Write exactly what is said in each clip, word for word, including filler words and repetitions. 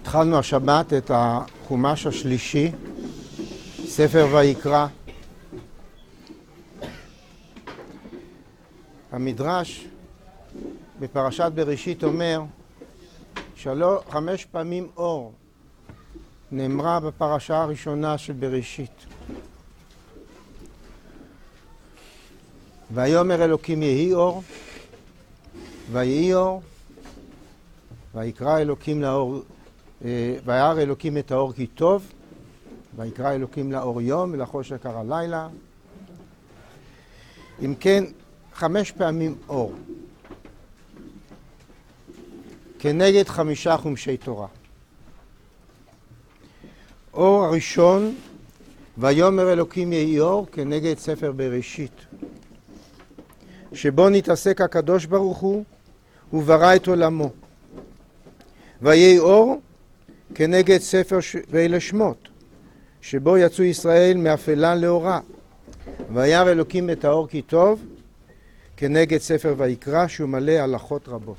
התחלנו השבת את החומש השלישי, ספר ויקרא. המדרש בפרשת בראשית אומר שלוש, חמש פעמים אור נאמרה בפרשה הראשונה של בראשית. ויאמר אלוקים יהי אור, ויהי אור, ויקרא אלוקים לאור, וירא אלוקים את האור כי טוב, ויקרא אלוקים לאור יום ולחושך קרא לילה. אם כן, חמש פעמים אור כנגד חמישה חומשי תורה. אור הראשון, ויאמר אלוקים יהי אור, כנגד ספר בראשית, שבו נתעסק הקדוש ברוך הוא וברא את עולמו. ויהי אור כנגד ספר ש... ואלה שמות, שבו יצאו ישראל מאפלה לאורה. וירא אלוקים את האור כי טוב, כנגד ספר ויקרא, שהוא מלא הלכות רבות.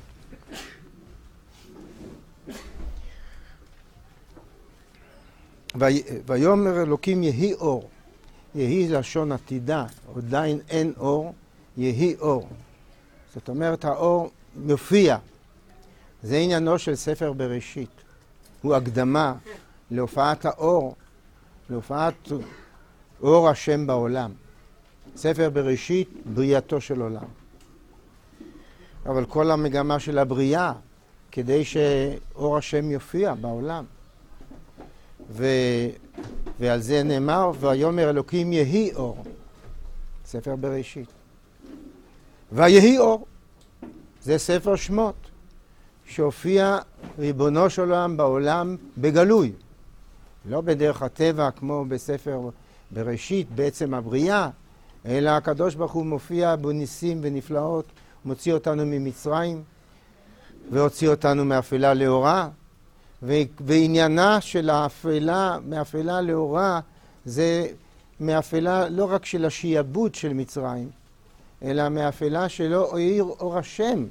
ויאמר אלוקים יהי אור, יהי לשון עתידה, עדיין אין אור, יהי אור. זאת אומרת, האור מופיע. זה עניינו של ספר בראשית. הוא הקדמה להופעת האור, להופעת אור השם בעולם. ספר בראשית, בריאתו של עולם. אבל כל המגמה של הבריאה, כדי שאור השם יופיע בעולם. ו... ועל זה נאמר, ויאמר אלוקים יהי אור. ספר בראשית. ויהי אור. זה ספר שמות, שהופיע ריבונו של עולם בעולם בגלוי. לא בדרך הטבע כמו בספר בראשית, בעצם הבריאה, אלא הקדוש ברוך הוא מופיע בניסים ונפלאות, מוציא אותנו ממצרים, והוציא אותנו מאפלה לאורה, ועניינה של האפלה, מאפלה לאורה, זה מאפלה לא רק של השיעבוד של מצרים, אלא מאפלה שלא האיר אור השם,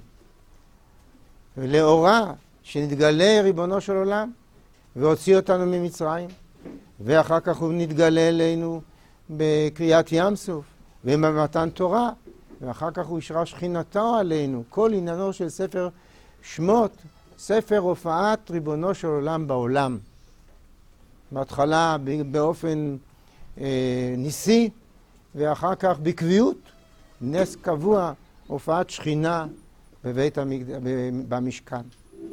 לאורה, שנתגלה ריבונו של עולם, והוציא אותנו ממצרים, ואחר כך הוא נתגלה אלינו בקריאת ים סוף, ובמתן תורה, ואחר כך הוא ישרה שכינתו עלינו. כל עניינו של ספר שמות, ספר הופעת ריבונו של עולם בעולם. בהתחלה באופן אה, ניסי, ואחר כך בקביעות, נס קבוע, הופעת שכינה בבית המקד... במשכן.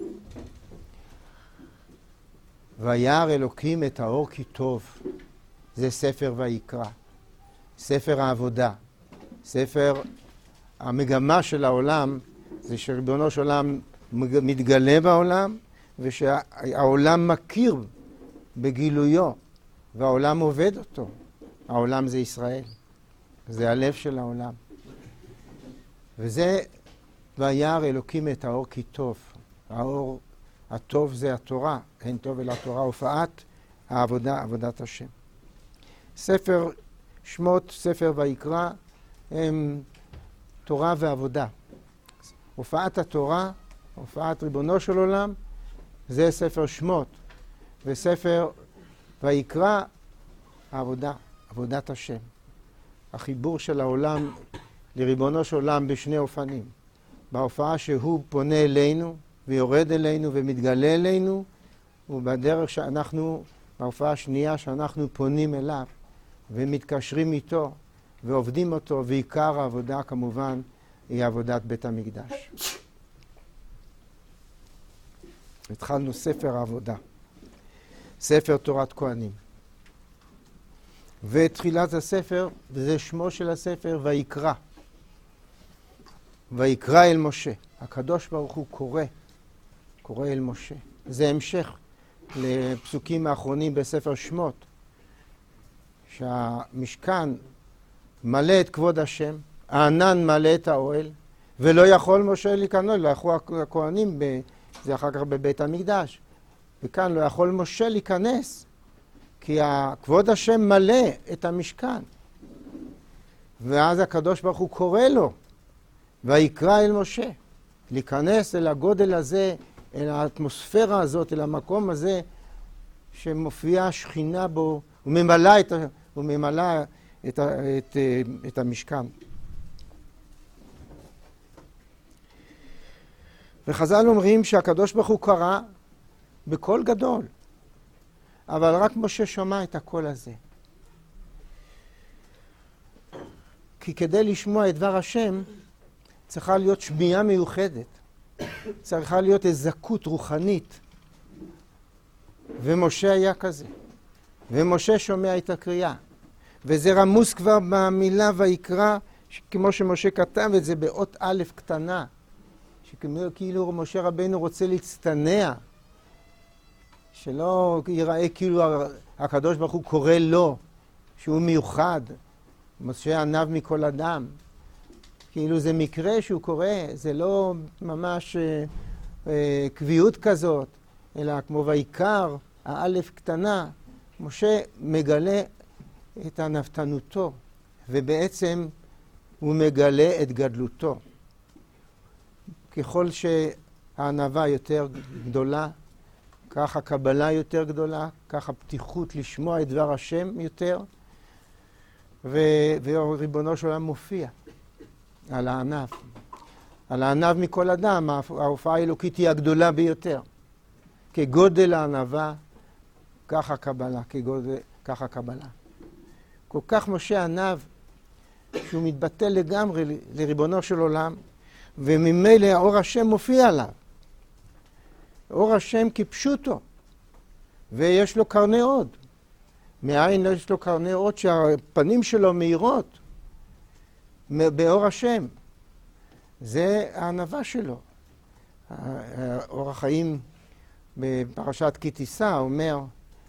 וירא אלוקים את האור כי טוב. זה ספר ויקרא. ספר העבודה. ספר המגמה של העולם, זה שריבונו של עולם מתגלה בעולם, ושהעולם מכיר בגילויו, והעולם עובד אותו. העולם זה ישראל. זה הלב של העולם. וזה וירא אלוקים את האור כי טוב. האור הטוב זה התורה, אין טוב אלא התורה, הופעת העבודה, עבודת השם. ספר שמות, ספר ויקרא, הם תורה ועבודה. הופעת התורה, הופעת ריבונו של עולם, זה ספר שמות. וספר ויקרא, העבודה, עבודת השם. החיבור של העולם לריבונו של עולם בשני אופנים. בהופעה שהוא פונה אלינו ויורד אלינו ומתגלה אלינו, ובדרך שאנחנו, בהופעה השנייה שאנחנו פונים אליו ומתקשרים איתו ועובדים אותו, ועיקר העבודה כמובן היא עבודת בית המקדש. התחלנו ספר העבודה, ספר תורת כהנים. ותחילת הספר, וזה שמו של הספר, ויקרא. ויקרא אל משה. הקדוש ברוך הוא קורא, קורא אל משה. זה המשך לפסוקים האחרונים בספר שמות, שהמשכן מלא את כבוד השם, הענן מלא את האוהל, ולא יכול משה להיכנס, לא יכלו הכהנים, ב... זה אחר כך בבית המקדש, וכאן לא יכול משה להיכנס, כי כבוד השם מלא את המשכן. ואז הקדוש ברוך הוא קורא לו, ויקרא אל משה, להיכנס אל הגודל הזה, אל האטמוספירה הזאת, אל המקום הזה שמופיעה שכינה בו, הוא ממלא את, הוא ממלא את, את, את המשכן. וחז"ל אומרים שהקדוש ברוך הוא קרא בקול גדול, אבל רק משה שמע את הקול הזה. כי כדי לשמוע את דבר השם צריכה להיות שמיעה מיוחדת, צריכה להיות הזקות רוחנית, ומשה היה כזה, ומשה שומע את הקריאה, וזה רמוס כבר במילה ויקרא, כמו שמשה כתב את זה באות א' קטנה, שכאילו משה רבנו רוצה להצטנע, שלא ייראה כאילו הקדוש ברוך הוא קורא לו, שהוא מיוחד, משה ענב מכל אדם. כאילו זה מקרה שהוא קורא, זה לא ממש אה, אה, קביעות כזאת, אלא כמו ויקר, האלף קטנה, משה מגלה את ענוותנותו, ובעצם הוא מגלה את גדלותו. ככל שהענווה יותר גדולה, כך הקבלה יותר גדולה, כך הפתיחות לשמוע את דבר השם יותר, וריבונו של עולם מופיע על הענב. על הענב מכל אדם, ההופעה האלוקית היא הגדולה ביותר. כגודל הענווה, כך הקבלה, כגודל, כך הקבלה. כל כך משה ענב, שהוא מתבטא לגמרי לריבונו של עולם, וממילא האור השם מופיע עליו. אור השם כפשוטו, ויש לו קרני עוד. מאין יש לו קרני עוד שהפנים שלו מאירות באור השם. זה הענווה שלו. אור החיים בפרשת כי תישא אומר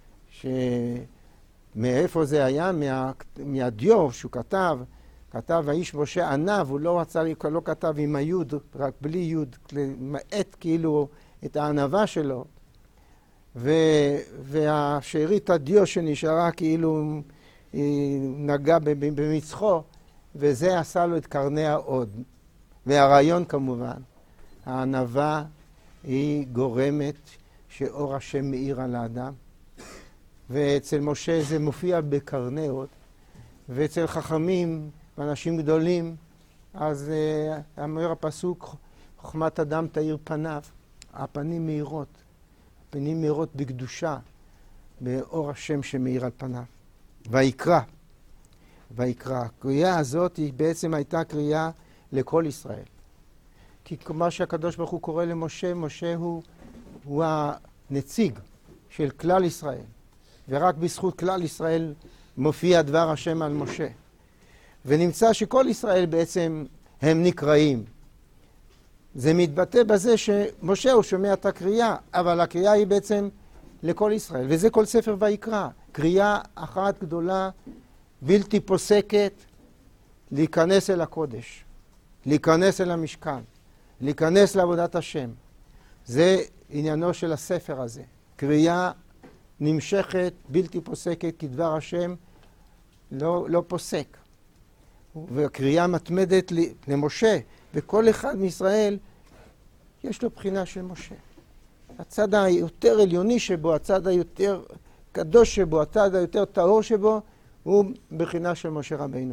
שמאיפה זה היה? מה, מהדיו שהוא כתב, כתב האיש משה ענב, הוא לא רצה, לא כתב עם היוד, רק בלי יוד, למעט כאילו את הענווה שלו. ו... והשארית הדיו שנשארה כאילו נגע במצחו, וזה עשה לו את קרני העוד. והרעיון כמובן, הענווה היא גורמת שאור השם מאיר על האדם, ואצל משה זה מופיע בקרני עוד, ואצל חכמים ואנשים גדולים, אז uh, אומר הפסוק, חוכמת אדם תאיר פניו, הפנים מאירות, הפנים מאירות בקדושה, באור השם שמאיר על פניו. ויקרא, ויקרא. הקריאה הזאת היא בעצם הייתה קריאה לכל ישראל. כי כמו שהקדוש ברוך הוא קורא למשה, משה הוא, הוא הנציג של כלל ישראל. ורק בזכות כלל ישראל מופיע דבר השם על משה. ונמצא שכל ישראל בעצם הם נקראים. זה מתבטא בזה שמשה הוא שומע את הקריאה, אבל הקריאה היא בעצם לכל ישראל. וזה כל ספר ויקרא. קריאה אחת גדולה, בלתי פוסקת, להיכנס אל הקודש. להיכנס אל המשכן. להיכנס לעבודת השם. זה עניינו של הספר הזה. קריאה נמשכת, בלתי פוסקת, כי דבר השם לא, לא פוסק. והקריאה מתמדת למשה, וכל אחד מישראל יש לו בחינה של משה. הצד היותר עליוני שבו, הצד היותר קדוש שבו, הצד היותר טהור שבו, הוא בחינה של משה רבינו.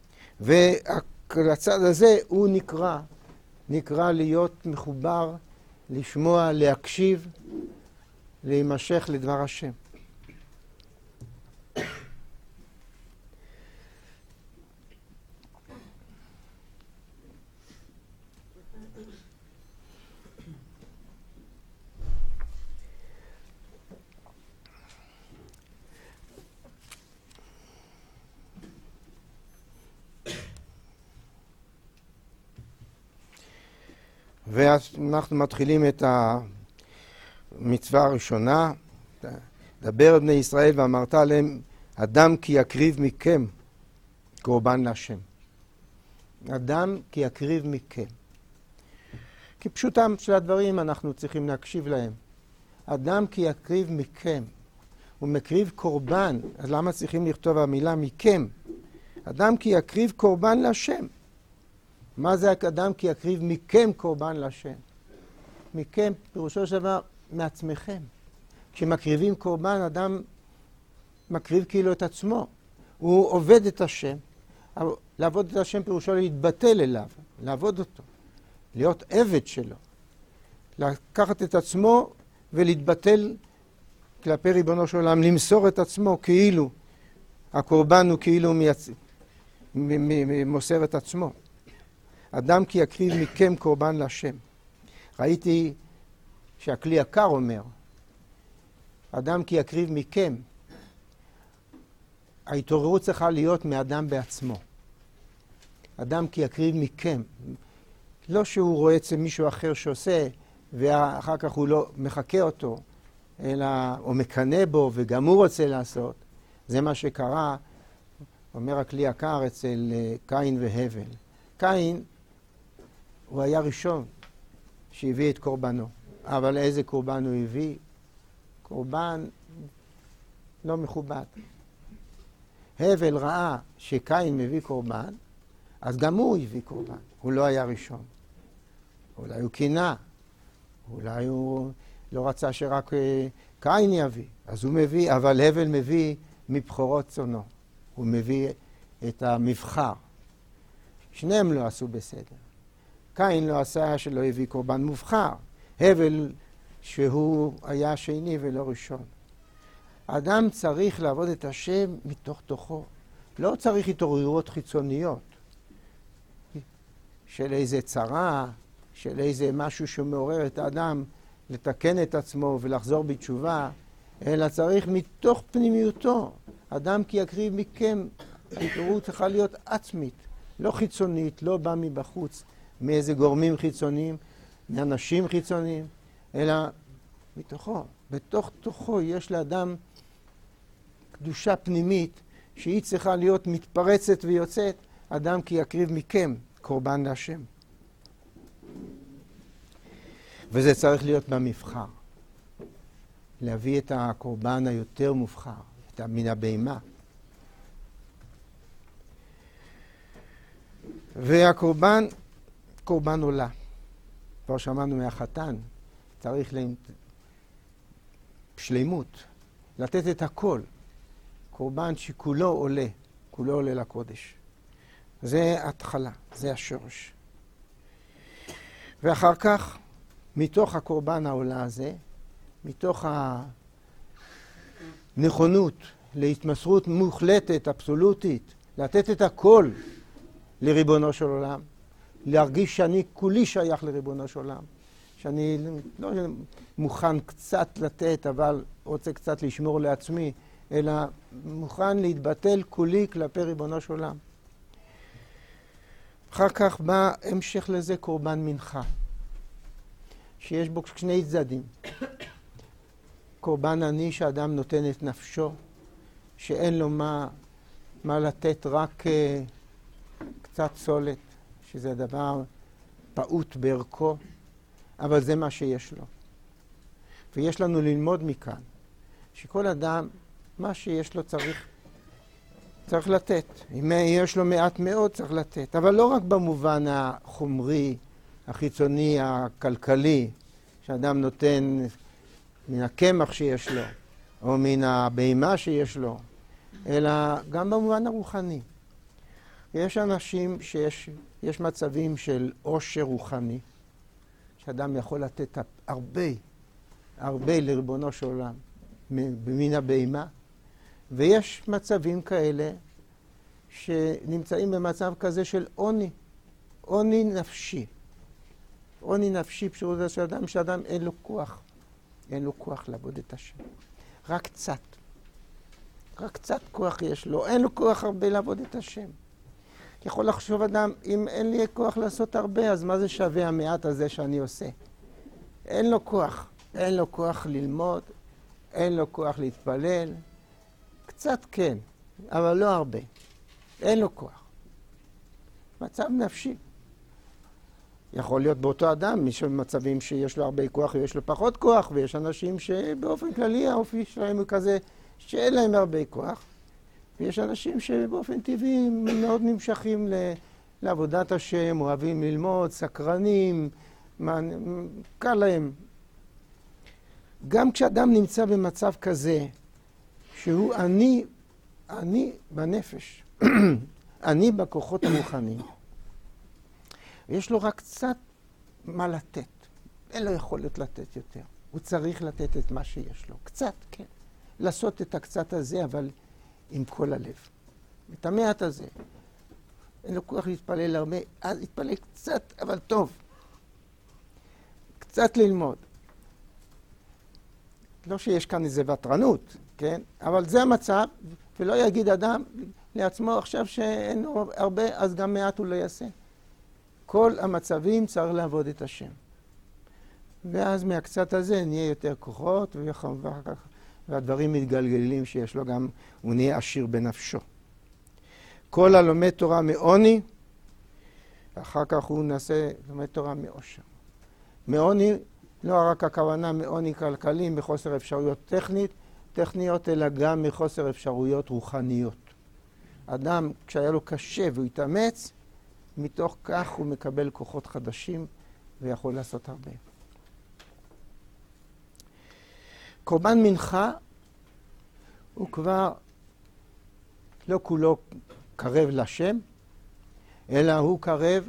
והצד הזה הוא נקרא, נקרא להיות מחובר, לשמוע, להקשיב, להימשך לדבר השם. ואנחנו מתחילים את המצווה הראשונה, דבר בני ישראל ואמרת עליהם, אדם כי יקריב מכם קורבן להשם. אדם כי יקריב מכם. כפשוטם של הדברים אנחנו צריכים להקשיב להם. אדם כי יקריב מכם. הוא מקריב קורבן, אז למה צריכים לכתוב המילה מכם? אדם כי יקריב קורבן להשם. מה זה אדם כי יקריב מכם קורבן להשם? מכם, פירושו של דבר, מעצמכם. כשמקריבים קורבן, אדם מקריב כאילו את עצמו. הוא עובד את השם. לעבוד את השם פירושו להתבטל אליו, לעבוד אותו, להיות עבד שלו. לקחת את עצמו ולהתבטל כלפי ריבונו של עולם, למסור את עצמו כאילו, הקורבן הוא כאילו מייצ... מוסר את עצמו. אדם כי יקריב מכם קורבן להשם. ראיתי שהכלי יקר אומר, אדם כי יקריב מכם, ההתעוררות צריכה להיות מאדם בעצמו. אדם כי יקריב מכם, לא שהוא רואה אצל מישהו אחר שעושה, ואחר כך הוא לא מחכה אותו, אלא הוא מקנא בו וגם הוא רוצה לעשות. זה מה שקרה, אומר הכלי יקר אצל קין והבל. קין הוא היה ראשון שהביא את קורבנו, אבל איזה קורבן הוא הביא? קורבן לא מכובד. הבל ראה שקין מביא קורבן, אז גם הוא הביא קורבן. הוא לא היה ראשון. אולי הוא קינה, אולי הוא לא רצה שרק קין יביא, אז הוא מביא, אבל הבל מביא מבחורות צונו. הוא מביא את המבחר. שניהם לא עשו בסדר. קין לא עשה שלא הביא קורבן מובחר. הבל שהוא היה שני ולא ראשון. אדם צריך לעבוד את השם מתוך תוכו. לא צריך התעוררויות חיצוניות של איזה צרה, של איזה משהו שמעורר את האדם לתקן את עצמו ולחזור בתשובה, אלא צריך מתוך פנימיותו. אדם כי יקריב מכם, ההתעוררות צריכה להיות עצמית, לא חיצונית, לא בא מבחוץ, מאיזה גורמים חיצוניים, מאנשים חיצוניים, אלא מתוכו. בתוך תוכו יש לאדם קדושה פנימית שהיא צריכה להיות מתפרצת ויוצאת. אדם כי יקריב מכם קורבן להשם. וזה צריך להיות במבחר. להביא את הקורבן היותר מובחר, את מן הבהמה. והקורבן, קורבן עולה. כבר שמענו מהחתן, צריך להם שלמות, לתת את הכל. קורבן שכולו עולה, כולו עולה לקודש. זה התחלה, זה השורש. ואחר כך, מתוך הקורבן העולה הזה, מתוך הנכונות להתמסרות מוחלטת, אבסולוטית, לתת את הכל לריבונו של עולם, להרגיש שאני כולי שייך לריבונו של עולם, שאני לא מוכן קצת לתת, אבל רוצה קצת לשמור לעצמי, אלא מוכן להתבטל כולי כלפי ריבונו של עולם. אחר כך בא המשך לזה קורבן מנחה, שיש בו שני צדדים. קורבן עני שאדם נותן את נפשו, שאין לו מה, מה לתת, רק uh, קצת סולת, שזה דבר פעוט בערכו, אבל זה מה שיש לו. ויש לנו ללמוד מכאן, שכל אדם, מה שיש לו צריך, צריך לתת. אם יש לו מעט מאוד, צריך לתת. אבל לא רק במובן החומרי, החיצוני, הכלכלי, שאדם נותן מן הקמח שיש לו, או מן הבהמה שיש לו, אלא גם במובן הרוחני. יש אנשים שיש יש מצבים של עושר רוחני, שאדם יכול לתת הרבה, הרבה לריבונו של עולם, מן הבהמה, ויש מצבים כאלה שנמצאים במצב כזה של עוני, עוני נפשי. עוני נפשי פשוט זה שאדם, שאדם אין לו כוח, אין לו כוח לעבוד את השם. רק קצת, רק קצת כוח יש לו, אין לו כוח הרבה לעבוד את השם. יכול לחשוב אדם, אם אין לי כוח לעשות הרבה, אז מה זה שווה המעט הזה שאני עושה? אין לו כוח, אין לו כוח ללמוד, אין לו כוח להתפלל, קצת כן, אבל לא הרבה. אין לו כוח. מצב נפשי. יכול להיות באותו אדם, יש מצבים שיש לו הרבה כוח ויש לו פחות כוח, ויש אנשים שבאופן כללי האופי שלהם הוא כזה שאין להם הרבה כוח, ויש אנשים שבאופן טבעי מאוד נמשכים לעבודת השם, אוהבים ללמוד, סקרנים, קל להם. גם כשאדם נמצא במצב כזה, שהוא עני, עני בנפש, עני בכוחות הרוחניים, יש לו רק קצת מה לתת. אין לו יכולת לתת יותר. הוא צריך לתת את מה שיש לו. קצת, כן. לעשות את הקצת הזה, אבל עם כל הלב. את המעט הזה. אין לו כל כך להתפלל הרבה, אז להתפלל קצת, אבל טוב. קצת ללמוד. לא שיש כאן איזו ותרנות, כן? אבל זה המצב, ולא יגיד אדם לעצמו עכשיו שאין הרבה, אז גם מעט הוא לא יעשה. כל המצבים צריך לעבוד את השם. ואז מהקצת הזה נהיה יותר כוחות, ואחר כך, והדברים מתגלגלים שיש לו גם, הוא נהיה עשיר בנפשו. כל הלומד תורה מעוני, אחר כך הוא נעשה לומד תורה מאושר. מעוני, לא רק הכוונה מעוני כלכלי, מחוסר אפשרויות טכנית, טכניות, אלא גם מחוסר אפשרויות רוחניות. אדם, כשהיה לו קשה והוא התאמץ, מתוך כך הוא מקבל כוחות חדשים ויכול לעשות הרבה. קורבן מנחה הוא כבר לא כולו קרב לשם, אלא הוא קרב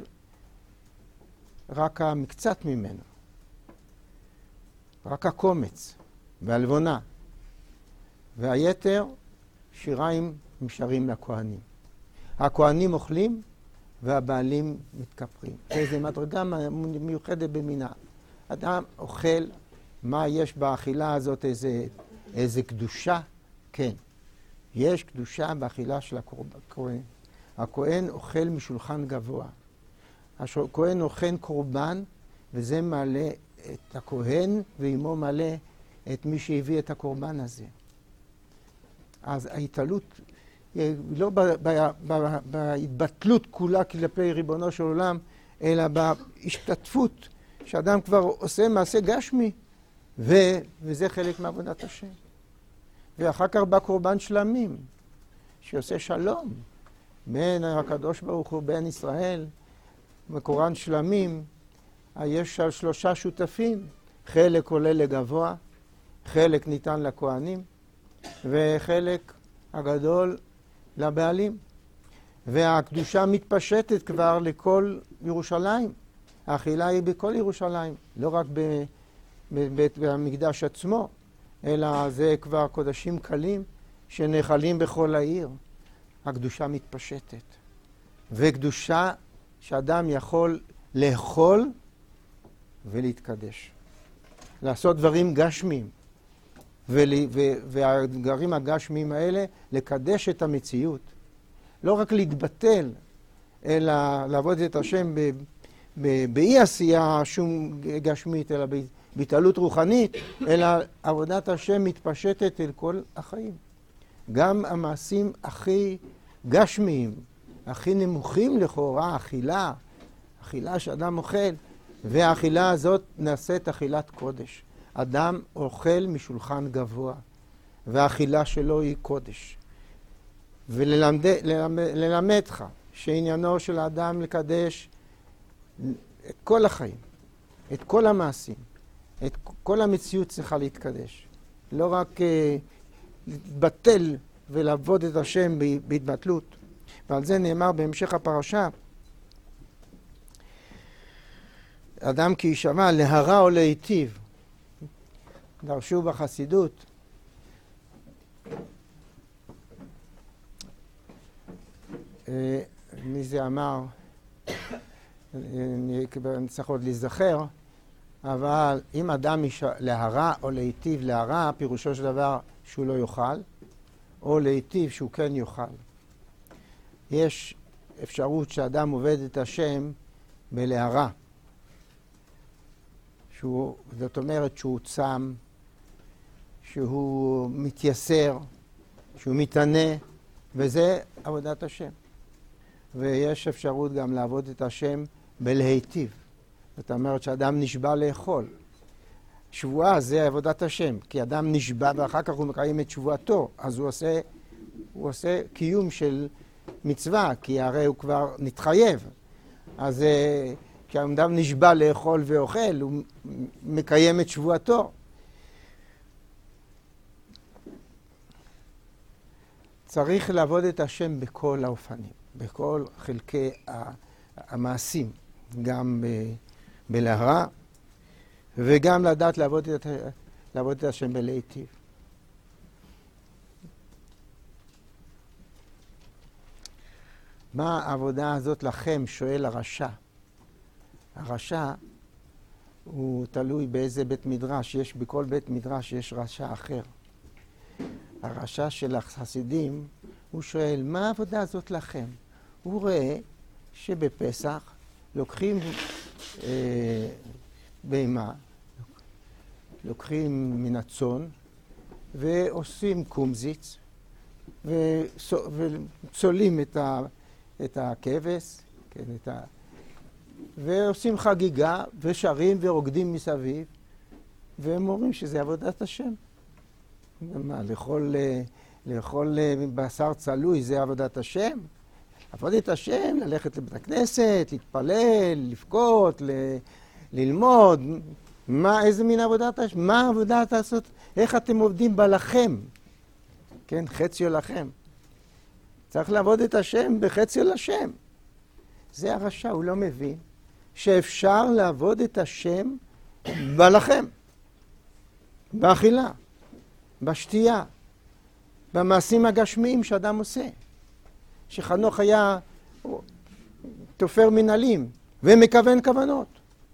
רק המקצת ממנו. רק הקומץ והלבונה. והיתר שיריים נשארים לכהנים. הכהנים אוכלים והבעלים מתכפרים. איזו מדרגה מיוחדת במינה. אדם אוכל, מה יש באכילה הזאת, איזה, איזה קדושה? כן. יש קדושה באכילה של הכהן. הכהן אוכל משולחן גבוה. הכהן אוכל קורבן, וזה מעלה את הכהן, ועמו מעלה את מי שהביא את הקורבן הזה. אז ההתעלות, לא בהתבטלות כולה כלפי ריבונו של עולם, אלא בהשתתפות שאדם כבר עושה מעשה גשמי, ו, וזה חלק מעבודת השם. ואחר כך בא קורבן שלמים, שעושה שלום בין הקדוש ברוך הוא, בין ישראל, וקורבן שלמים, יש שלושה שותפים, חלק עולה לגבוה, חלק ניתן לכהנים, וחלק הגדול לבעלים. והקדושה מתפשטת כבר לכל ירושלים. האכילה היא בכל ירושלים, לא רק בבית המקדש עצמו, אלא זה כבר קודשים קלים שנאכלים בכל העיר. הקדושה מתפשטת. וקדושה שאדם יכול לאכול ולהתקדש. לעשות דברים גשמיים. והדברים הגשמיים האלה, לקדש את המציאות. לא רק להתבטל, אלא לעבוד את השם באי עשייה שום גשמית, אלא בהתעלות רוחנית, אלא עבודת השם מתפשטת אל כל החיים. גם המעשים הכי גשמיים, הכי נמוכים לכאורה, אכילה, אכילה שאדם אוכל, והאכילה הזאת נעשית אכילת קודש. אדם אוכל משולחן גבוה, והאכילה שלו היא קודש. וללמדך שעניינו של האדם לקדש את כל החיים, את כל המעשים, את כל המציאות צריכה להתקדש. לא רק uh, להתבטל ולעבוד את השם בהתבטלות. ועל זה נאמר בהמשך הפרשה, אדם כי יישמע להרע או להיטיב. דרשו בחסידות. מי זה אמר? אני צריך עוד להיזכר, אבל אם אדם להרע או להיטיב, להרע פירושו של דבר שהוא לא יאכל, או להיטיב שהוא כן יאכל. יש אפשרות שאדם עובד את השם בלהרע. שהוא, זאת אומרת שהוא צם, שהוא מתייסר, שהוא מתענה, וזה עבודת השם. ויש אפשרות גם לעבוד את השם בלהיטיב. זאת אומרת שאדם נשבע לאכול. שבועה זה עבודת השם, כי אדם נשבע ואחר כך הוא מקיים את שבועתו, אז הוא עושה, הוא עושה קיום של מצווה, כי הרי הוא כבר נתחייב. אז כשאדם נשבע לאכול ואוכל, הוא מקיים את שבועתו. צריך לעבוד את השם בכל האופנים, בכל חלקי המעשים, גם בלהרע, וגם לדעת לעבוד את, לעבוד את השם בלהיטיב. מה העבודה הזאת לכם? שואל הרשע. הרשע הוא תלוי באיזה בית מדרש. יש בכל בית מדרש יש רשע אחר. הרשע של החסידים, הוא שואל, מה העבודה הזאת לכם? הוא רואה שבפסח לוקחים אה, בהמה, לוקחים מן הצאן ועושים קומזיץ וצולים את, ה, את הכבש, כן, את ה, ועושים חגיגה ושרים ורוקדים מסביב, והם אומרים שזה עבודת השם. מה, לאכול, לאכול בשר צלוי זה עבודת השם? עבודת השם, ללכת לבית הכנסת, להתפלל, לבכות, ל, ללמוד. מה, איזה מין עבודת השם? מה העבודה לעשות? איך אתם עובדים בלכם? כן, חציו לכם. צריך לעבוד את השם בחציו לשם. זה הרשע, הוא לא מבין שאפשר לעבוד את השם בלכם, באכילה, בשתייה, במעשים הגשמיים שאדם עושה. שחנוך היה תופר מנהלים ומכוון כוונות.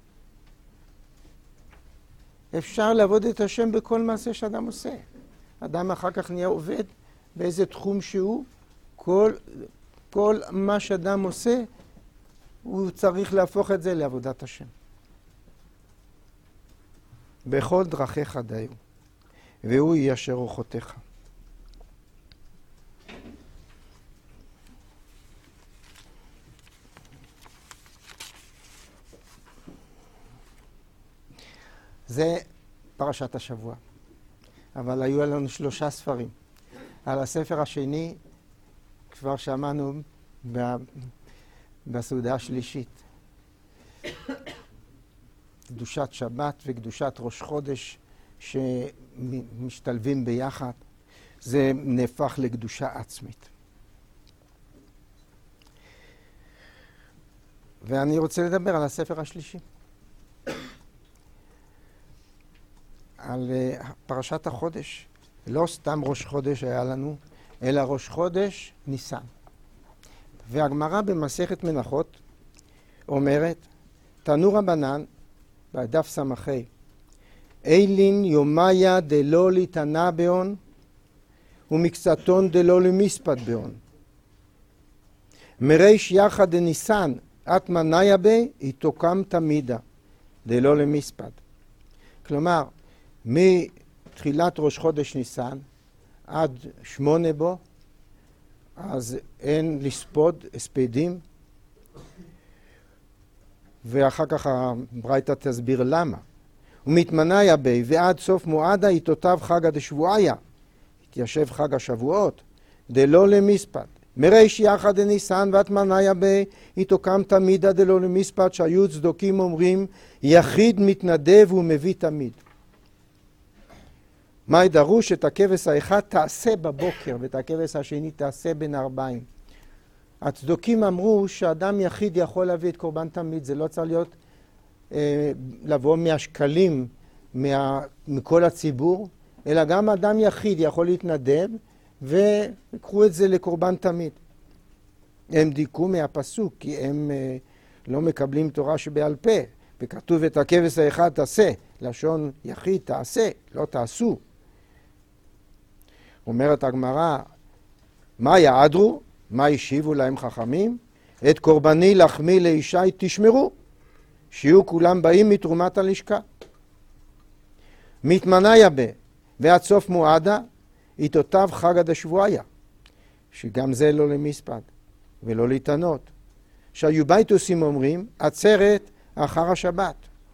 אפשר לעבוד את השם בכל מעשה שאדם עושה. אדם אחר כך נהיה עובד באיזה תחום שהוא, כל, כל מה שאדם עושה, הוא צריך להפוך את זה לעבודת השם. בכל דרכיך דיו, והוא יישר אורחותיך. זה פרשת השבוע. אבל היו לנו שלושה ספרים. על הספר השני, כבר שמענו בסעודה השלישית. קדושת שבת וקדושת ראש חודש שמשתלבים ביחד. זה נהפך לקדושה עצמית. ואני רוצה לדבר על הספר השלישי. על פרשת החודש. לא סתם ראש חודש היה לנו, אלא ראש חודש ניסן. והגמרא במסכת מנחות אומרת, תנו רבנן, בדף סמכי, אילין יומיה דלא ליתנה באון, ומקצתון דלא למספד באון. מריש יחד דניסן, את מניה בי, יתוקם תמידה, דלא למספד. כלומר, מתחילת ראש חודש ניסן עד שמונה בו, אז אין לספוד הספדים, ואחר כך הברייתא תסביר למה. ומתמניה בי ועד סוף מועדה יתותיו חגא דשבועיה, התיישב חג השבועות, דלא למספד. מריש יחד דניסן ואת מניה בי יתוקם תמידה דלא למספד, שהיו צדוקים אומרים יחיד מתנדב ומביא תמיד. מה ידרוש? את הכבש האחד תעשה בבוקר ואת הכבש השני תעשה בין ארבעים. הצדוקים אמרו שאדם יחיד יכול להביא את קורבן תמיד, זה לא צריך להיות אה, לבוא מהשקלים מה, מכל הציבור, אלא גם אדם יחיד יכול להתנדב ויקחו את זה לקורבן תמיד. הם דיכאו מהפסוק כי הם אה, לא מקבלים תורה שבעל פה, וכתוב את הכבש האחד תעשה, לשון יחיד תעשה, לא תעשו. אומרת הגמרא, מה יעדרו? מה השיבו להם חכמים? את קורבני לחמי לישי תשמרו, שיהיו כולם באים מתרומת הלשכה. מתמניה בה ועד סוף מועדה, איתותיו חגא דשבועיה, שגם זה לא למספד ולא להתנות. שהיובייטוסים אומרים, עצרת אחר השבת.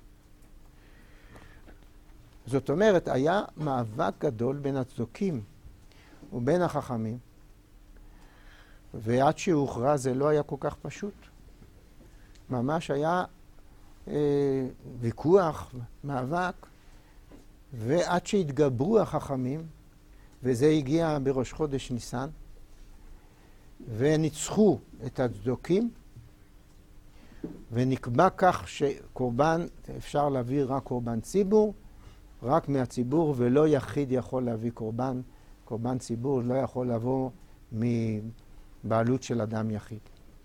זאת אומרת, היה מאבק גדול בין הצדוקים ובין החכמים, ועד שהוכרע זה לא היה כל כך פשוט. ממש היה אה, ויכוח, מאבק, ועד שהתגברו החכמים, וזה הגיע בראש חודש ניסן, וניצחו את הצדוקים, ונקבע כך שקורבן, אפשר להביא רק קורבן ציבור, רק מהציבור, ולא יחיד יכול להביא קורבן. קורבן ציבור לא יכול לבוא מבעלות של אדם יחיד.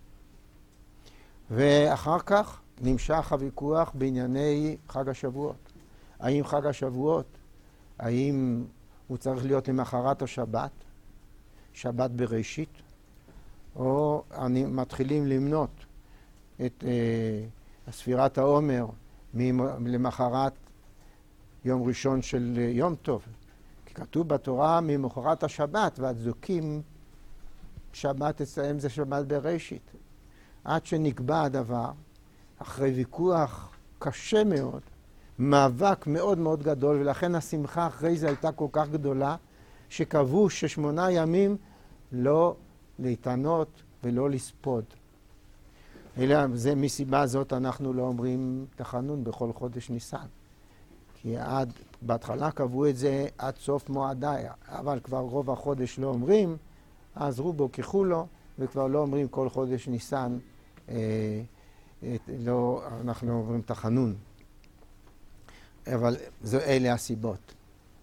ואחר כך נמשך הוויכוח בענייני חג השבועות. האם חג השבועות, האם הוא צריך להיות למחרת השבת, שבת בראשית, או אני מתחילים למנות את אה, ספירת העומר למחרת יום ראשון של יום טוב. כי כתוב בתורה ממחרת השבת, והצדוקים שבת אצלם זה שבת בראשית. עד שנקבע הדבר, אחרי ויכוח קשה מאוד, מאבק מאוד מאוד גדול, ולכן השמחה אחרי זה הייתה כל כך גדולה, שקבעו ששמונה ימים לא להתענות ולא לספוד. אלא זה מסיבה זאת אנחנו לא אומרים תחנון בכל חודש ניסן. כי עד, בהתחלה קבעו את זה עד סוף מועדי, אבל כבר רוב החודש לא אומרים, אז רובו ככולו, וכבר לא אומרים כל חודש ניסן, אה, אה, לא, אנחנו אומרים תחנון. אבל זו אלה הסיבות.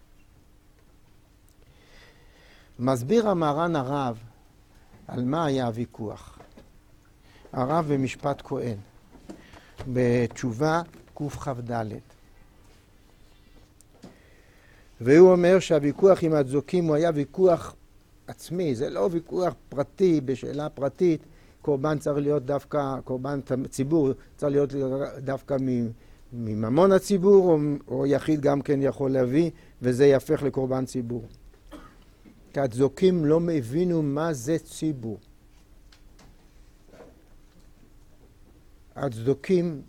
מסביר המהר"ן הרב על מה היה הוויכוח. הרב במשפט כהן, בתשובה קכ"ד. והוא אומר שהוויכוח עם הצדוקים הוא היה ויכוח עצמי, זה לא ויכוח פרטי, בשאלה פרטית, קורבן צריך להיות דווקא, קורבן ציבור צריך להיות דווקא מממון הציבור, או, או יחיד גם כן יכול להביא, וזה יהפך לקורבן ציבור. כי הצדוקים לא הבינו מה זה ציבור. הצדוקים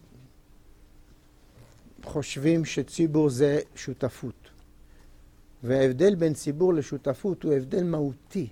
חושבים שציבור זה שותפות. וההבדל בין ציבור לשותפות הוא הבדל מהותי.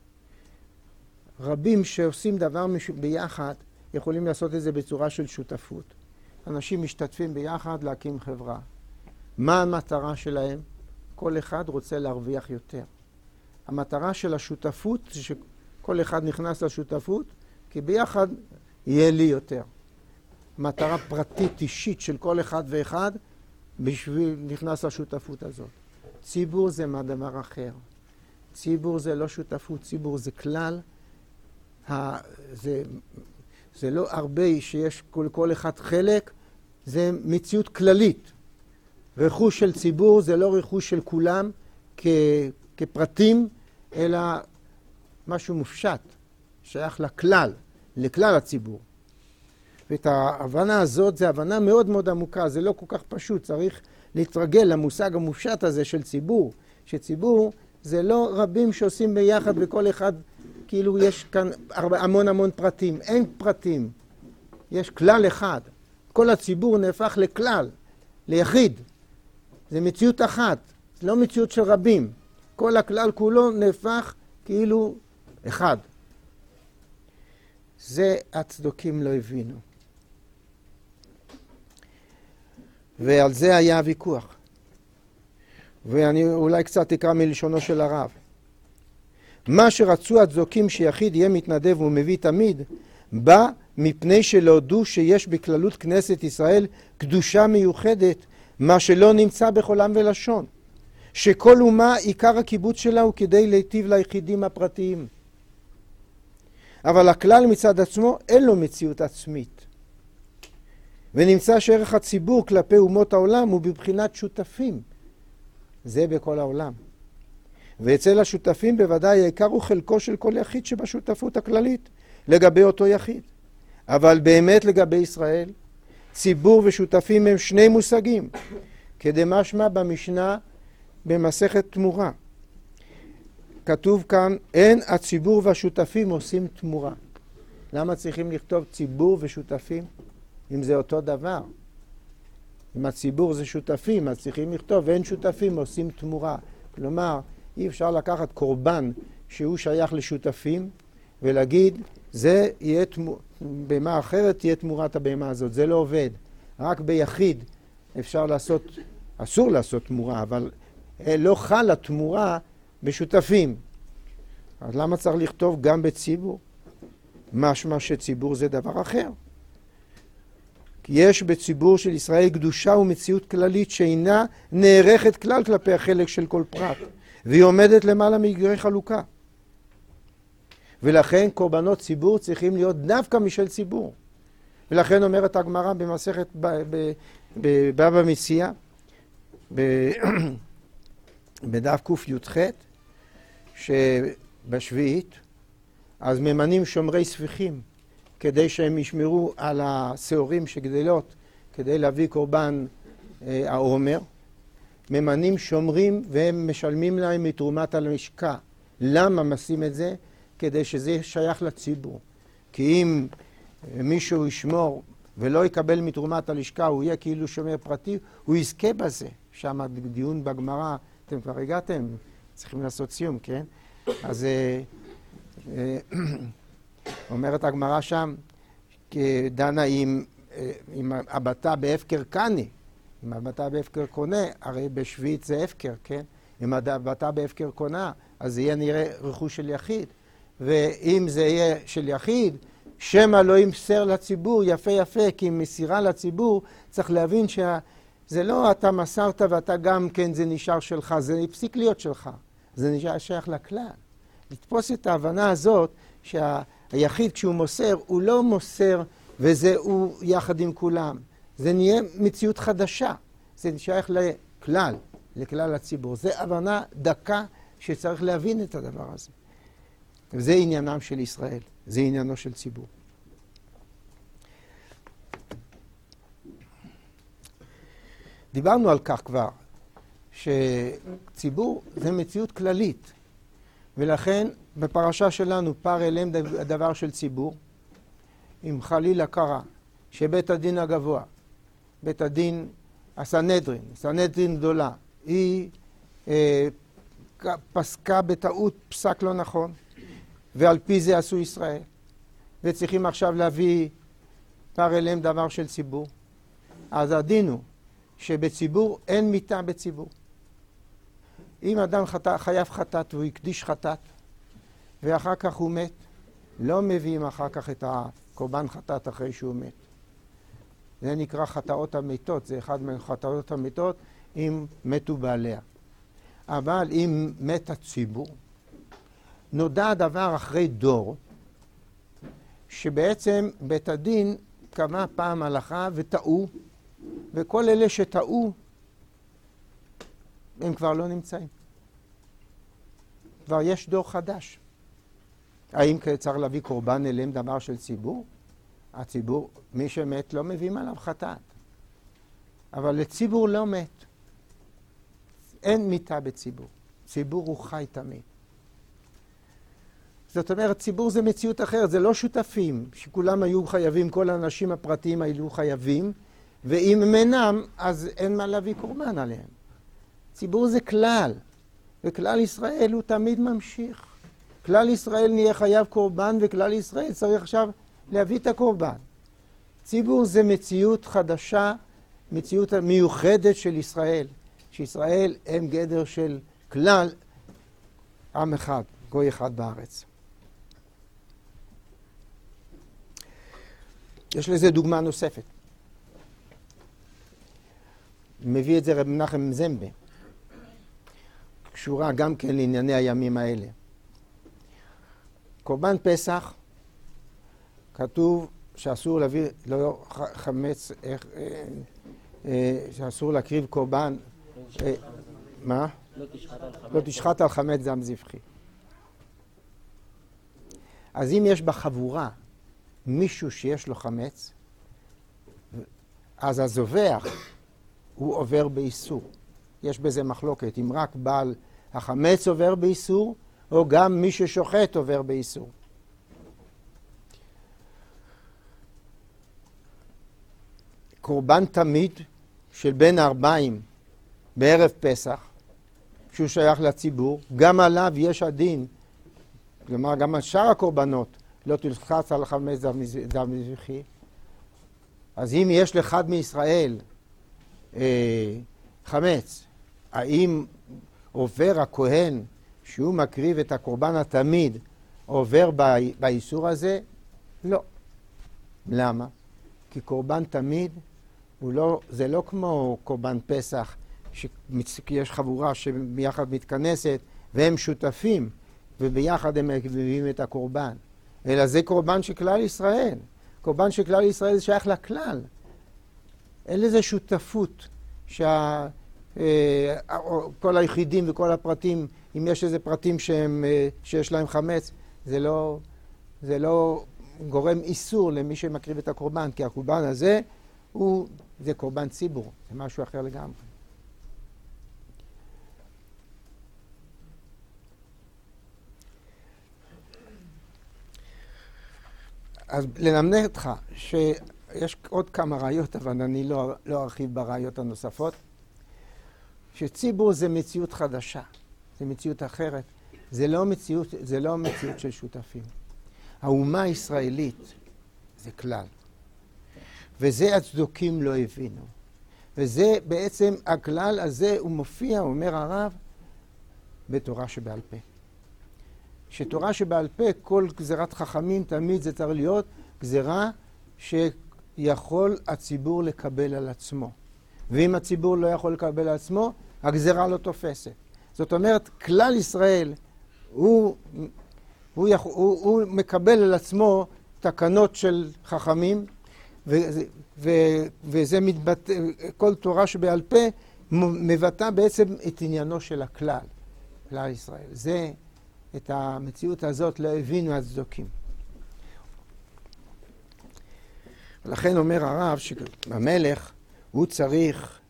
רבים שעושים דבר ביחד יכולים לעשות את זה בצורה של שותפות. אנשים משתתפים ביחד להקים חברה. מה המטרה שלהם? כל אחד רוצה להרוויח יותר. המטרה של השותפות זה שכל אחד נכנס לשותפות, כי ביחד יהיה לי יותר. מטרה פרטית אישית של כל אחד ואחד בשביל נכנס לשותפות הזאת. ציבור זה מה דבר אחר. ציבור זה לא שותפות, ציבור זה כלל. זה, זה לא הרבה שיש כל, כל אחד חלק, זה מציאות כללית. רכוש של ציבור זה לא רכוש של כולם כ, כפרטים, אלא משהו מופשט, שייך לכלל, לכלל הציבור. ואת ההבנה הזאת, זה הבנה מאוד מאוד עמוקה, זה לא כל כך פשוט, צריך להתרגל למושג המופשט הזה של ציבור, שציבור זה לא רבים שעושים ביחד וכל אחד, כאילו יש כאן המון המון פרטים, אין פרטים, יש כלל אחד, כל הציבור נהפך לכלל, ליחיד, זה מציאות אחת, זה לא מציאות של רבים, כל הכלל כולו נהפך כאילו אחד. זה הצדוקים לא הבינו. ועל זה היה הוויכוח. ואני אולי קצת אקרא מלשונו של הרב. מה שרצו הצדוקים שיחיד יהיה מתנדב ומביא תמיד, בא מפני שלהודו שיש בכללות כנסת ישראל קדושה מיוחדת, מה שלא נמצא בכל עם ולשון. שכל אומה עיקר הקיבוץ שלה הוא כדי להיטיב ליחידים הפרטיים. אבל הכלל מצד עצמו אין לו מציאות עצמית. ונמצא שערך הציבור כלפי אומות העולם הוא בבחינת שותפים. זה בכל העולם. ואצל השותפים בוודאי העיקר הוא חלקו של כל יחיד שבשותפות הכללית לגבי אותו יחיד. אבל באמת לגבי ישראל, ציבור ושותפים הם שני מושגים. כדמשמע במשנה במסכת תמורה. כתוב כאן, אין הציבור והשותפים עושים תמורה. למה צריכים לכתוב ציבור ושותפים? אם זה אותו דבר. אם הציבור זה שותפים, אז צריכים לכתוב, אין שותפים עושים תמורה. כלומר, אי אפשר לקחת קורבן שהוא שייך לשותפים, ולהגיד, זה יהיה תמור... בהמה אחרת תהיה תמורת הבהמה הזאת. זה לא עובד. רק ביחיד אפשר לעשות, אסור לעשות תמורה, אבל לא חלה תמורה בשותפים. אז למה צריך לכתוב גם בציבור? משמע שציבור זה דבר אחר. יש בציבור של ישראל קדושה ומציאות כללית שאינה נערכת כלל כלפי החלק של כל פרט, והיא עומדת למעלה מגרי חלוקה. ולכן קורבנות ציבור צריכים להיות דווקא משל ציבור. ולכן אומרת הגמרא במסכת בבבא מציעא, בדף קי"ח, שבשביעית, אז ממנים שומרי ספיחים, כדי שהם ישמרו על השעורים שגדלות, כדי להביא קורבן אה, העומר. ממנים שומרים והם משלמים להם מתרומת המשקה. למה עושים את זה? כדי שזה שייך לציבור. כי אם מישהו ישמור ולא יקבל מתרומת הלשכה, הוא יהיה כאילו שומר פרטי, הוא יזכה בזה. שם דיון בגמרא, אתם כבר הגעתם, צריכים לעשות סיום, כן? אז אה, אה, אומרת הגמרא שם, דנה עם, עם הבטה בהפקר קני, אם הבטה בהפקר קונה, הרי בשביעית זה הפקר, כן? אם הבטה בהפקר קונה, אז זה יהיה נראה רכוש של יחיד. ואם זה יהיה של יחיד, שמא לא ימסר לציבור יפה יפה, כי אם מסירה לציבור, צריך להבין שזה לא אתה מסרת ואתה גם כן זה נשאר שלך, זה הפסיק להיות שלך, זה נשאר שייך לכלל. לתפוס את ההבנה הזאת שהיחיד כשהוא מוסר, הוא לא מוסר וזה הוא יחד עם כולם. זה נהיה מציאות חדשה, זה שייך לכלל, לכלל הציבור. זה הבנה דקה שצריך להבין את הדבר הזה. וזה עניינם של ישראל, זה עניינו של ציבור. דיברנו על כך כבר, שציבור זה מציאות כללית, ולכן בפרשה שלנו פר אליהם הדבר של ציבור, אם חלילה קרה שבית הדין הגבוה, בית הדין הסנהדרין, סנהדרין גדולה, היא אה, פסקה בטעות פסק לא נכון, ועל פי זה עשו ישראל, וצריכים עכשיו להביא פר אליהם דבר של ציבור. אז הדין הוא שבציבור אין מיתה בציבור. אם אדם חטא, חייב חטאת והוא הקדיש חטאת, ואחר כך הוא מת, לא מביאים אחר כך את הקורבן חטאת אחרי שהוא מת. זה נקרא חטאות המתות, זה אחד מהחטאות המתות אם מתו בעליה. אבל אם מת הציבור, נודע הדבר אחרי דור, שבעצם בית הדין קבע פעם הלכה וטעו, וכל אלה שטעו, הם כבר לא נמצאים. כבר יש דור חדש. האם צריך להביא קורבן אליהם דבר של ציבור? הציבור, מי שמת לא מביאים עליו חטאת. אבל לציבור לא מת. אין מיתה בציבור. ציבור הוא חי תמיד. זאת אומרת, ציבור זה מציאות אחרת, זה לא שותפים, שכולם היו חייבים, כל האנשים הפרטיים היו חייבים, ואם הם אינם, אז אין מה להביא קורבן עליהם. ציבור זה כלל, וכלל ישראל הוא תמיד ממשיך. כלל ישראל נהיה חייב קורבן, וכלל ישראל צריך עכשיו להביא את הקורבן. ציבור זה מציאות חדשה, מציאות מיוחדת של ישראל, שישראל הם גדר של כלל עם אחד, גוי אחד בארץ. יש לזה דוגמה נוספת. מביא את זה רב מנחם זמבה. קשורה גם כן לענייני הימים האלה. קורבן פסח, כתוב שאסור להביא, לא חמץ, איך, אה, אה, שאסור להקריב קורבן. אה, מה? לא תשחט על חמץ. לא תשחט על חמץ דם זבחי. אז אם יש בחבורה מישהו שיש לו חמץ, אז הזובח הוא עובר באיסור. יש בזה מחלוקת, אם רק בעל החמץ עובר באיסור, או גם מי ששוחט עובר באיסור. קורבן תמיד של בין ארבעים בערב פסח, שהוא שייך לציבור, גם עליו יש הדין, כלומר גם על שאר הקורבנות, לא תלחץ על חמץ דם זבחי, אז אם יש לאחד מישראל אה, חמץ, האם עובר הכהן שהוא מקריב את הקורבן התמיד עובר באיסור הזה? לא. למה? כי קורבן תמיד הוא לא, זה לא כמו קורבן פסח, שיש חבורה שביחד מתכנסת והם שותפים וביחד הם מביאים את הקורבן, אלא זה קורבן של כלל ישראל. קורבן של כלל ישראל זה שייך לכלל. אין לזה שותפות שה, אה, כל היחידים וכל הפרטים, אם יש איזה פרטים שהם, אה, שיש להם חמץ, זה לא, זה לא גורם איסור למי שמקריב את הקורבן, כי הקורבן הזה הוא, זה קורבן ציבור, זה משהו אחר לגמרי. אז ללמד אותך שיש עוד כמה ראיות, אבל אני לא, לא ארחיב בראיות הנוספות, שציבור זה מציאות חדשה, זה מציאות אחרת, זה לא מציאות, זה לא מציאות של שותפים. האומה הישראלית זה כלל, וזה הצדוקים לא הבינו, וזה בעצם הכלל הזה הוא מופיע, אומר הרב, בתורה שבעל פה. שתורה שבעל פה, כל גזירת חכמים תמיד זה צריך להיות גזירה שיכול הציבור לקבל על עצמו. ואם הציבור לא יכול לקבל על עצמו, הגזירה לא תופסת. זאת אומרת, כלל ישראל הוא, הוא, יכול, הוא, הוא מקבל על עצמו תקנות של חכמים, וזה, ו, וזה מתבטא, כל תורה שבעל פה מבטא בעצם את עניינו של הכלל, כלל ישראל. זה את המציאות הזאת לא הבינו הצדוקים. ולכן אומר הרב שהמלך הוא צריך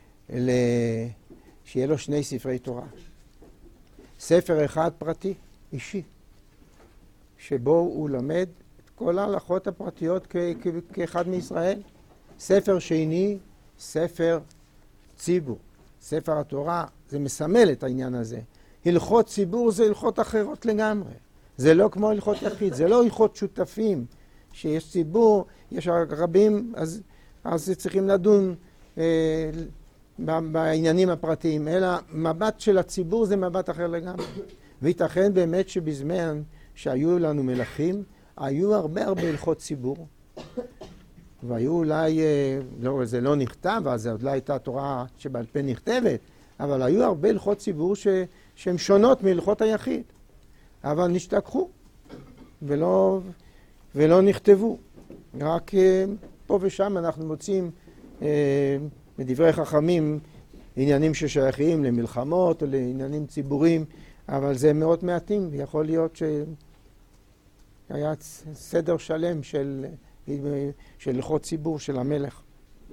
שיהיה לו שני ספרי תורה. ספר אחד פרטי, אישי, שבו הוא לומד את כל ההלכות הפרטיות כ- כ- כאחד מישראל. ספר שני, ספר ציבור. ספר התורה, זה מסמל את העניין הזה. הלכות ציבור זה הלכות אחרות לגמרי. זה לא כמו הלכות יחיד, זה לא הלכות שותפים. שיש ציבור, יש רבים, אז, אז צריכים לדון אה, בעניינים הפרטיים. אלא מבט של הציבור זה מבט אחר לגמרי. וייתכן באמת שבזמן שהיו לנו מלכים, היו הרבה הרבה הלכות ציבור. והיו אולי, אה, לא, זה לא נכתב, אז עוד לא הייתה תורה שבעל פה נכתבת, אבל היו הרבה הלכות ציבור ש... שהן שונות מהלכות היחיד, אבל נשתכחו ולא, ולא נכתבו. רק פה ושם אנחנו מוצאים בדברי חכמים עניינים ששייכים למלחמות או לעניינים ציבוריים, אבל זה מאוד מעטים, ויכול להיות שהיה סדר שלם של, של הלכות ציבור של המלך.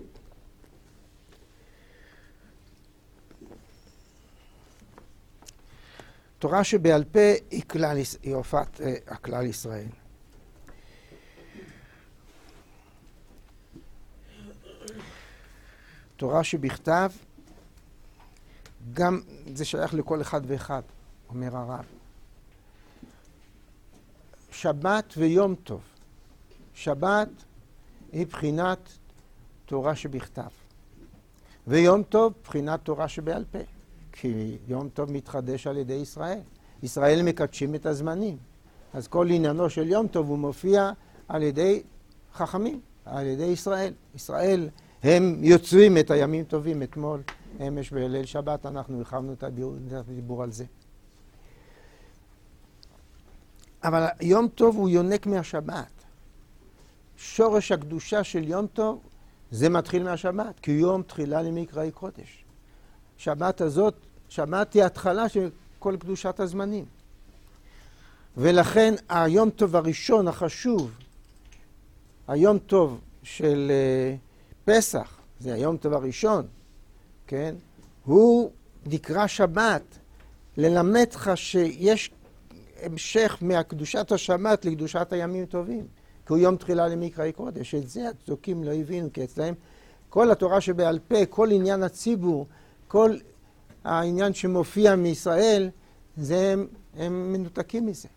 תורה שבעל פה היא, כלל, היא הופעת uh, הכלל ישראל. תורה שבכתב, גם זה שייך לכל אחד ואחד, אומר הרב. שבת ויום טוב. שבת היא בחינת תורה שבכתב. ויום טוב בחינת תורה שבעל פה. כי יום טוב מתחדש על ידי ישראל. ישראל מקדשים את הזמנים. אז כל עניינו של יום טוב הוא מופיע על ידי חכמים, על ידי ישראל. ישראל הם יוצרים את הימים טובים. אתמול, אמש בליל שבת, אנחנו הרחבנו את הדיבור על זה. אבל יום טוב הוא יונק מהשבת. שורש הקדושה של יום טוב זה מתחיל מהשבת, כי יום תחילה למקראי קודש. שבת הזאת, שבת היא התחלה של כל קדושת הזמנים. ולכן היום טוב הראשון החשוב, היום טוב של uh, פסח, זה היום טוב הראשון, כן? הוא נקרא שבת, ללמד לך שיש המשך מהקדושת השבת לקדושת הימים טובים. כי הוא יום תחילה למקראי קודש. את זה הצדוקים לא הבינו, כי אצלהם כל התורה שבעל פה, כל עניין הציבור, כל העניין שמופיע מישראל, זה הם, הם מנותקים מזה.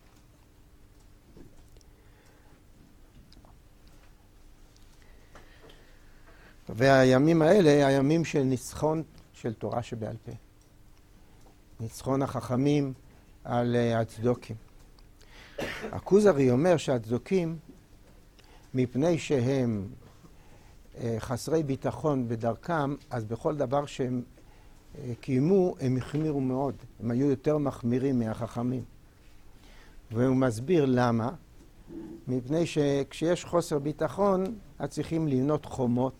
והימים האלה, הימים של ניצחון של תורה שבעל פה. ניצחון החכמים על הצדוקים. הכוזרי אומר שהצדוקים, מפני שהם חסרי ביטחון בדרכם, אז בכל דבר שהם קיימו, הם החמירו מאוד. הם היו יותר מחמירים מהחכמים. והוא מסביר למה. מפני שכשיש חוסר ביטחון, אז צריכים לבנות חומות,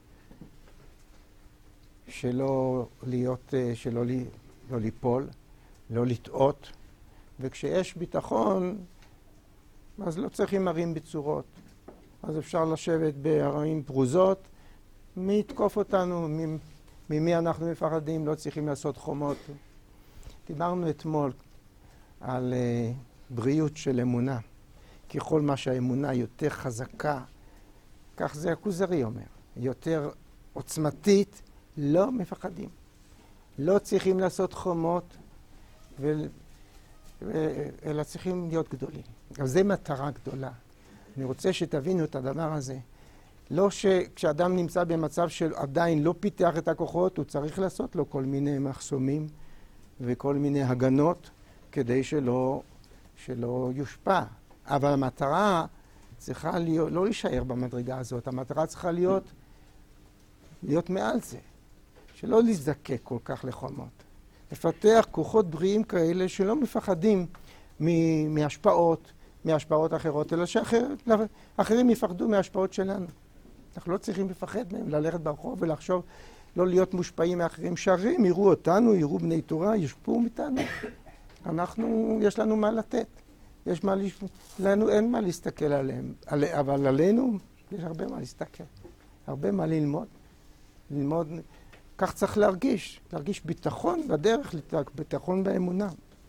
שלא להיות, שלא לא ליפול, לא לטעות. וכשיש ביטחון, אז לא צריכים ערים בצורות. אז אפשר לשבת בערים פרוזות, מי יתקוף אותנו, ממי אנחנו מפחדים, לא צריכים לעשות חומות. דיברנו אתמול על uh, בריאות של אמונה. ככל מה שהאמונה יותר חזקה, כך זה הכוזרי אומר, יותר עוצמתית, לא מפחדים. לא צריכים לעשות חומות, ו... ו... אלא צריכים להיות גדולים. אז זו מטרה גדולה. אני רוצה שתבינו את הדבר הזה. לא שכשאדם נמצא במצב של עדיין לא פיתח את הכוחות, הוא צריך לעשות לו כל מיני מחסומים וכל מיני הגנות כדי שלא, שלא יושפע. אבל המטרה צריכה להיות, לא להישאר במדרגה הזאת, המטרה צריכה להיות, להיות מעל זה. שלא להזדקק כל כך לחומות. לפתח כוחות בריאים כאלה שלא מפחדים מ- מהשפעות, מהשפעות אחרות, אלא שאחרים יפחדו מהשפעות שלנו. אנחנו לא צריכים לפחד מהם, ללכת ברחוב ולחשוב, לא להיות מושפעים מאחרים. שאחרים יראו אותנו, יראו בני תורה, ישפעו מאיתנו. אנחנו, יש לנו מה לתת. יש מה, לנו אין מה להסתכל עליהם, אבל עלינו יש הרבה מה להסתכל. הרבה מה ללמוד. ללמוד, כך צריך להרגיש. להרגיש ביטחון בדרך, ביטחון באמונה.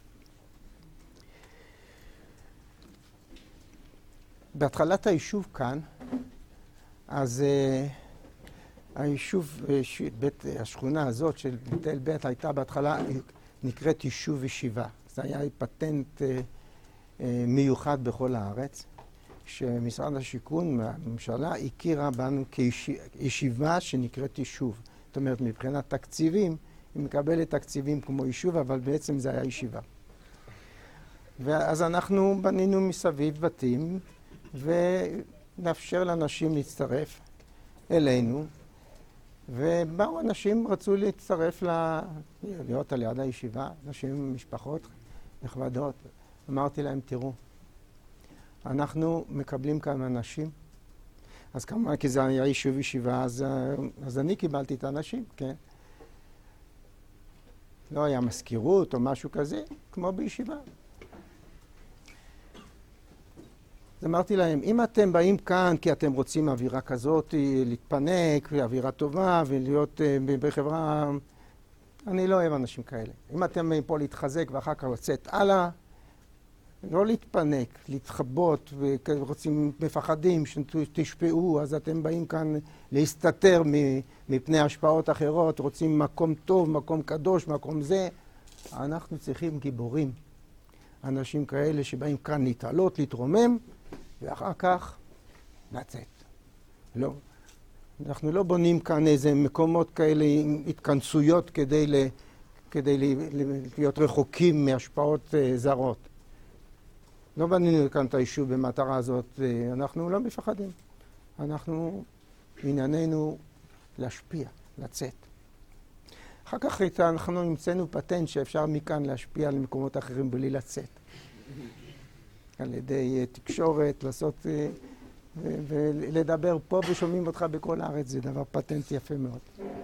בהתחלת היישוב כאן, אז uh, היישוב, uh, בית, השכונה הזאת של תל בית הייתה בהתחלה נקראת יישוב ישיבה. זה היה פטנט uh, uh, מיוחד בכל הארץ, שמשרד השיכון והממשלה הכירה בנו כישיבה שנקראת יישוב. זאת אומרת, מבחינת תקציבים, היא מקבלת תקציבים כמו יישוב, אבל בעצם זה היה ישיבה. ואז אנחנו בנינו מסביב בתים, ונאפשר לאנשים להצטרף אלינו, ובאו אנשים רצו להצטרף ל... להיות על יד הישיבה, אנשים, משפחות נכבדות. אמרתי להם, תראו, אנחנו מקבלים כמה אנשים, אז כמובן, כי זה היה יישוב ישיבה, אז, אז אני קיבלתי את האנשים, כן. לא היה מזכירות או משהו כזה, כמו בישיבה. אז אמרתי להם, אם אתם באים כאן כי אתם רוצים אווירה כזאת, להתפנק, אווירה טובה, ולהיות uh, בחברה, אני לא אוהב אנשים כאלה. אם אתם פה להתחזק ואחר כך לצאת הלאה, לא להתפנק, להתחבות, ורוצים, מפחדים שתשפעו, אז אתם באים כאן להסתתר מפני השפעות אחרות, רוצים מקום טוב, מקום קדוש, מקום זה. אנחנו צריכים גיבורים. אנשים כאלה שבאים כאן להתעלות, להתרומם, ואחר כך לצאת. לא. אנחנו לא בונים כאן איזה מקומות כאלה עם התכנסויות כדי, ל, כדי ל, להיות רחוקים מהשפעות זרות. לא בנינו כאן את היישוב במטרה הזאת, אנחנו לא מפחדים. אנחנו, ענייננו להשפיע, לצאת. אחר כך אנחנו נמצאנו פטנט שאפשר מכאן להשפיע על מקומות אחרים בלי לצאת. על ידי תקשורת, לעשות ולדבר פה ושומעים אותך בכל הארץ, זה דבר פטנט יפה מאוד.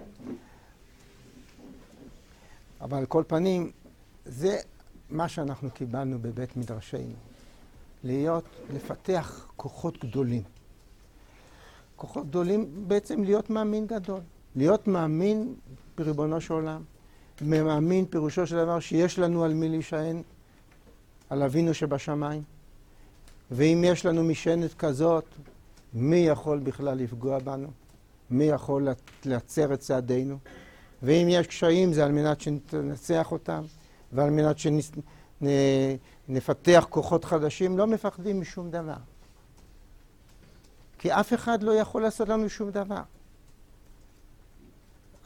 אבל על כל פנים, זה מה שאנחנו קיבלנו בבית מדרשנו. להיות, לפתח כוחות גדולים. כוחות גדולים בעצם להיות מאמין גדול. להיות מאמין בריבונו של עולם. מאמין פירושו של דבר שיש לנו על מי להישען, על אבינו שבשמיים. ואם יש לנו משענת כזאת, מי יכול בכלל לפגוע בנו? מי יכול לעצר את צעדינו? ואם יש קשיים זה על מנת שננצח אותם, ועל מנת שנפתח כוחות חדשים, לא מפחדים משום דבר. כי אף אחד לא יכול לעשות לנו שום דבר.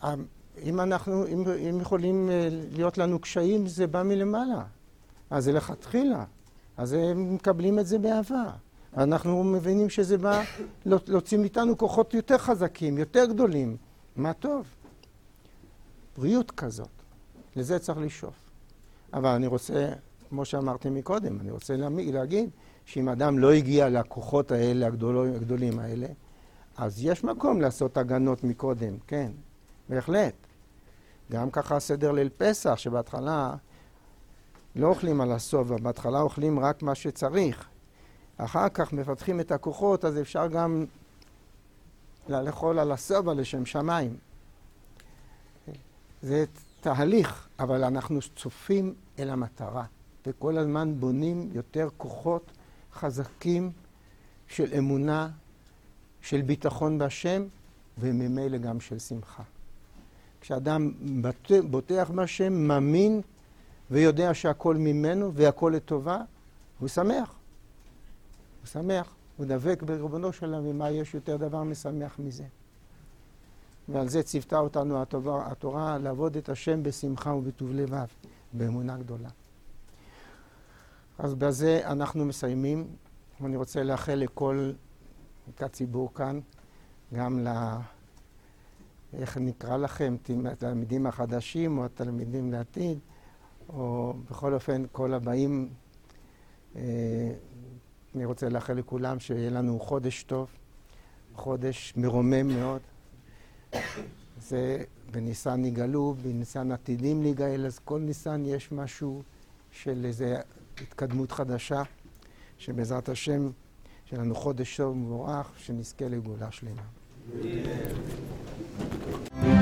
אם אנחנו, אם, אם יכולים להיות לנו קשיים, זה בא מלמעלה. אז זה לכתחילה. אז הם מקבלים את זה באהבה. אנחנו מבינים שזה בא להוציא מאיתנו כוחות יותר חזקים, יותר גדולים. מה טוב. בריאות כזאת. לזה צריך לשאוף. אבל אני רוצה, כמו שאמרתי מקודם, אני רוצה להגיד שאם אדם לא הגיע לכוחות האלה, הגדול, הגדולים האלה, אז יש מקום לעשות הגנות מקודם, כן, בהחלט. גם ככה סדר ליל פסח, שבהתחלה לא אוכלים על הסובה, בהתחלה אוכלים רק מה שצריך. אחר כך מפתחים את הכוחות, אז אפשר גם לאכול על הסובה לשם שמיים. זה תהליך, אבל אנחנו צופים אל המטרה, וכל הזמן בונים יותר כוחות חזקים של אמונה, של ביטחון בהשם, וממילא גם של שמחה. כשאדם בוטח בהשם, מאמין ויודע שהכל ממנו והכל לטובה, הוא שמח. הוא שמח, הוא דבק בריבונו שלנו, ומה יש יותר דבר משמח מזה. ועל זה ציוותה אותנו התורה, התורה לעבוד את השם בשמחה ובטוב לבב, באמונה גדולה. אז בזה אנחנו מסיימים. אני רוצה לאחל לכל הציבור כאן, גם ל... איך נקרא לכם, התלמידים החדשים או התלמידים לעתיד, או בכל אופן כל הבאים, אני רוצה לאחל לכולם שיהיה לנו חודש טוב, חודש מרומם מאוד. זה בניסן נגאלו, בניסן עתידים להיגאל, אז כל ניסן יש משהו של איזו התקדמות חדשה, שבעזרת השם שיהיה לנו חודש טוב ומבורך, שנזכה לגאולה שלמה.